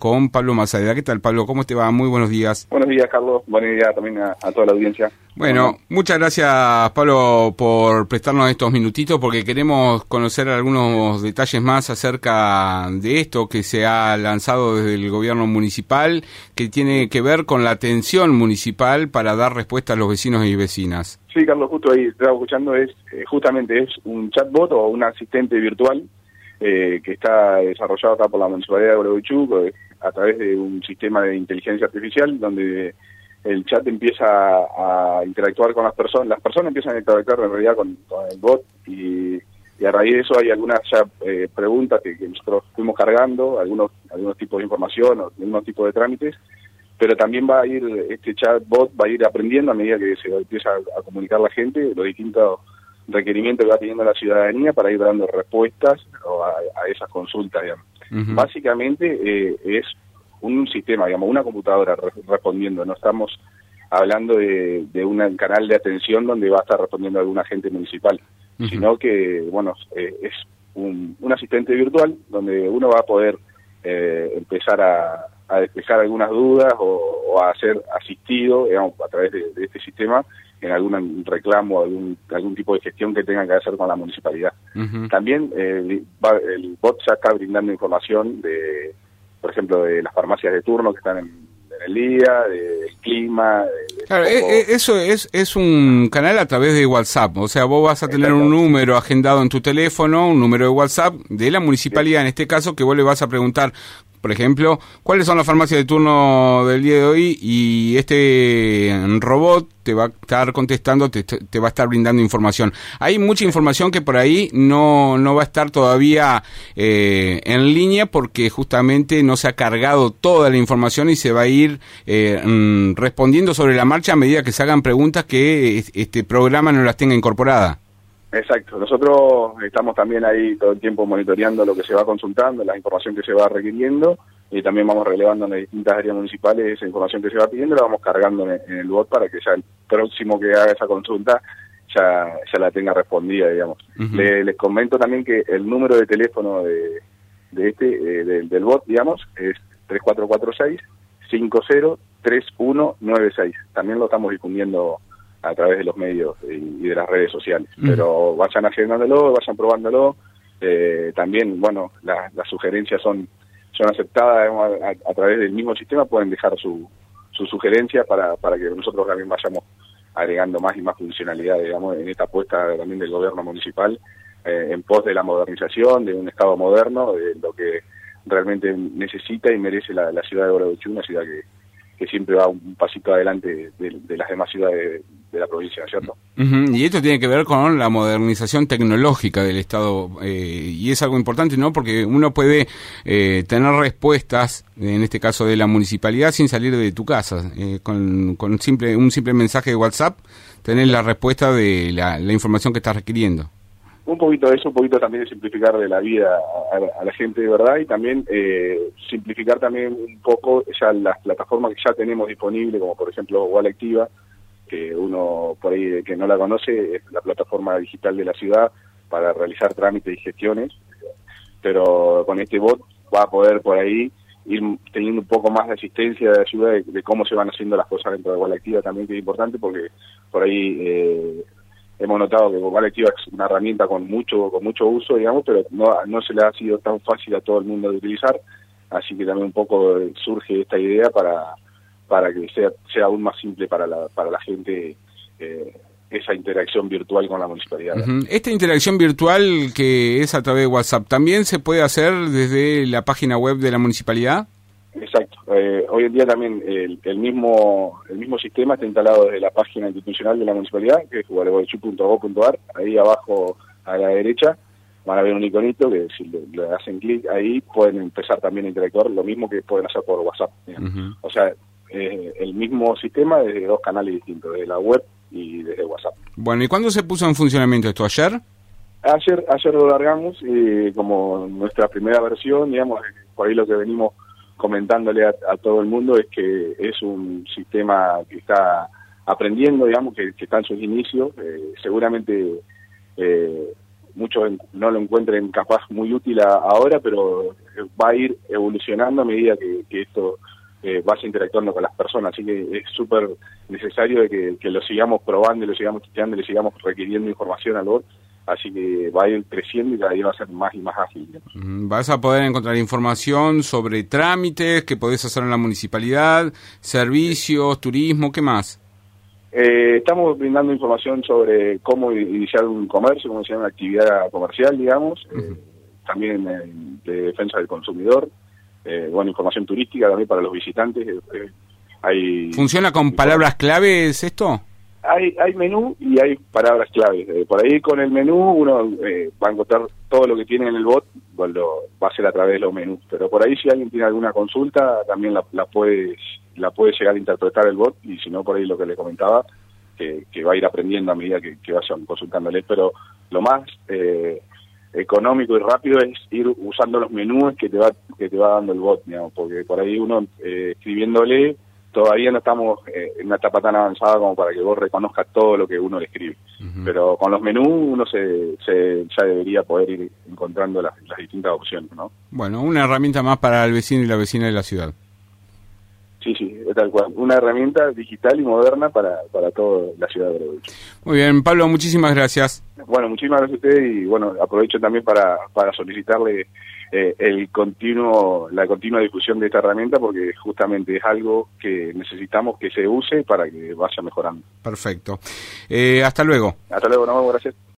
con Pablo Mazadera. ¿Qué tal, Pablo? ¿Cómo te va? Muy buenos días. Buenos días, Carlos. Buenos días también a toda la audiencia. Bueno, muchas gracias, Pablo, por prestarnos estos minutitos, porque queremos conocer algunos detalles más acerca de esto que se ha lanzado desde el gobierno municipal, que tiene que ver con la atención municipal para dar respuesta a los vecinos y vecinas. Sí, Carlos, justo ahí estaba escuchando, justamente es un chatbot o un asistente virtual que está desarrollado acá por la Municipalidad de Gualeguaychú a través de un sistema de inteligencia artificial donde el chat empieza a interactuar con las personas empiezan a interactuar en realidad con el bot y a raíz de eso hay algunas preguntas que nosotros fuimos cargando, algunos tipos de información o algunos tipos de trámites, pero también va a ir, este chatbot va a ir aprendiendo a medida que se empieza a comunicar la gente los distintos requerimientos que va teniendo la ciudadanía para ir dando respuestas a esas consultas, digamos. Uh-huh. Básicamente es un sistema, digamos, una computadora respondiendo, no estamos hablando de un canal de atención donde va a estar respondiendo algún agente municipal, uh-huh, sino que, bueno, es un asistente virtual donde uno va a poder empezar a despejar algunas dudas o a ser asistido, digamos, a través de este sistema en algún reclamo, algún tipo de gestión que tenga que hacer con la municipalidad. Uh-huh. También el bot ya está brindando información por ejemplo, de las farmacias de turno que están en el día, del clima. Claro, eso es un canal a través de WhatsApp, o sea, vos vas a tener un número agendado en tu teléfono, un número de WhatsApp de la municipalidad, sí, en este caso, que vos le vas a preguntar, por ejemplo, cuáles son las farmacias de turno del día de hoy, y este robot te va a estar contestando, te va a estar brindando información. Hay mucha información que por ahí no va a estar todavía en línea porque justamente no se ha cargado toda la información y se va a ir respondiendo sobre la marcha a medida que se hagan preguntas que este programa no las tenga incorporada. Exacto, nosotros estamos también ahí todo el tiempo monitoreando lo que se va consultando, la información que se va requiriendo, y también vamos relevando en las distintas áreas municipales esa información que se va pidiendo, la vamos cargando en el bot para que ya el próximo que haga esa consulta ya la tenga respondida, digamos. Uh-huh. Les comento también que el número de teléfono del bot, digamos, es 3446-503196. También lo estamos difundiendo a través de los medios y de las redes sociales. Uh-huh. Pero vayan agendándolo, vayan probándolo. También, bueno, las sugerencias son aceptadas, digamos, a través del mismo sistema. Pueden dejar su sugerencia para que nosotros también vayamos agregando más y más funcionalidad, digamos, en esta apuesta también del gobierno municipal en pos de la modernización, de un Estado moderno, de lo que realmente necesita y merece la ciudad de Gualeguaychú, una ciudad que siempre va un pasito adelante de las demás ciudades de la provincia, ¿cierto? Uh-huh. Y esto tiene que ver con la modernización tecnológica del Estado, y es algo importante, ¿no? Porque uno puede tener respuestas, en este caso de la municipalidad, sin salir de tu casa. Con un simple mensaje de WhatsApp, tenés la respuesta de la información que estás requiriendo. Un poquito de eso, un poquito también de simplificar de la vida a la gente de verdad, y también simplificar también un poco ya las plataformas que ya tenemos disponibles, como por ejemplo Gualectiva, que uno por ahí que no la conoce, es la plataforma digital de la ciudad para realizar trámites y gestiones, pero con este bot va a poder por ahí ir teniendo un poco más de asistencia, de ayuda de cómo se van haciendo las cosas dentro de Gualectiva también, que es importante porque por ahí hemos notado que Gualectiva es una herramienta con mucho uso, digamos, pero no se le ha sido tan fácil a todo el mundo de utilizar, así que también un poco surge esta idea para que sea aún más simple para la gente esa interacción virtual con la municipalidad. Uh-huh. Esta interacción virtual que es a través de WhatsApp, ¿también se puede hacer desde la página web de la municipalidad? Exacto. Hoy en día también el mismo sistema está instalado desde la página institucional de la municipalidad, que es gualeguaychú.gov.ar. Ahí abajo a la derecha van a ver un iconito que si le hacen clic ahí pueden empezar también a interactuar, lo mismo que pueden hacer por WhatsApp. Uh-huh. O sea, el mismo sistema desde dos canales distintos, desde la web y desde WhatsApp. Bueno, ¿y cuándo se puso en funcionamiento esto? ¿Ayer? Ayer lo largamos como nuestra primera versión, digamos, por ahí lo que venimos comentándole a todo el mundo es que es un sistema que está aprendiendo, digamos, que está en sus inicios. Seguramente muchos no lo encuentren capaz muy útil ahora, pero va a ir evolucionando a medida que esto vaya interactuando con las personas, así que es súper necesario de que lo sigamos probando, lo sigamos testeando, le sigamos requiriendo información al bot, así que va a ir creciendo y cada día va a ser más y más ágil. Vas a poder encontrar información sobre trámites que podés hacer en la municipalidad, servicios, turismo, ¿qué más? Estamos brindando información sobre cómo iniciar un comercio, cómo iniciar una actividad comercial, digamos, también de defensa del consumidor, información turística también para los visitantes. ¿Funciona con palabras claves esto? Hay menú y hay palabras claves. Por ahí con el menú uno va a encontrar todo lo que tiene en el bot, va a ser a través de los menús. Pero por ahí si alguien tiene alguna consulta, también la puede llegar a interpretar el bot, y si no, por ahí lo que le comentaba, que va a ir aprendiendo a medida que vayan consultándole. Pero lo más económico y rápido es ir usando los menús que te va dando el bot, digamos, porque por ahí uno escribiéndole, todavía no estamos en una etapa tan avanzada como para que vos reconozcas todo lo que uno le escribe. Pero con los menús uno ya debería poder ir encontrando las distintas opciones, ¿no? Bueno, una herramienta más para el vecino y la vecina de la ciudad. Sí, es tal cual. Una herramienta digital y moderna para toda la ciudad de Gualeguaychú. Muy bien, Pablo, muchísimas gracias. Bueno, muchísimas gracias a ustedes, y bueno, aprovecho también para solicitarle la continua difusión de esta herramienta, porque justamente es algo que necesitamos que se use para que vaya mejorando. Perfecto. Hasta luego. Hasta luego, nos vemos, gracias.